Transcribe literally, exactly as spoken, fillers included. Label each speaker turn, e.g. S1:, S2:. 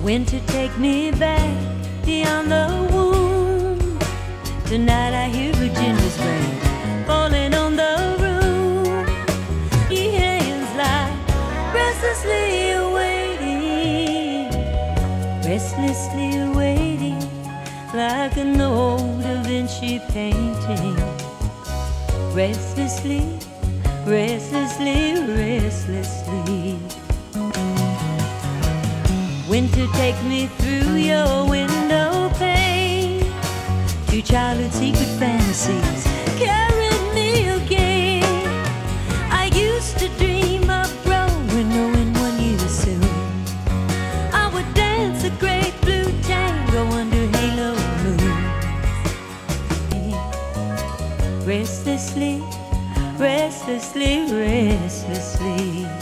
S1: Winter, take me back beyond the womb. Tonight I hear Virginia's rain falling on the room. Your hands lie restlessly awaiting, restlessly awaiting, like an old Da Vinci painting. Restlessly, restlessly, restlessly. Winter, take me through your window pane to childhood secret fantasies. Carry me again. I used to dream of growing, knowing one year soon I would dance a great blue tango under halo moon. Restlessly, restlessly, restlessly.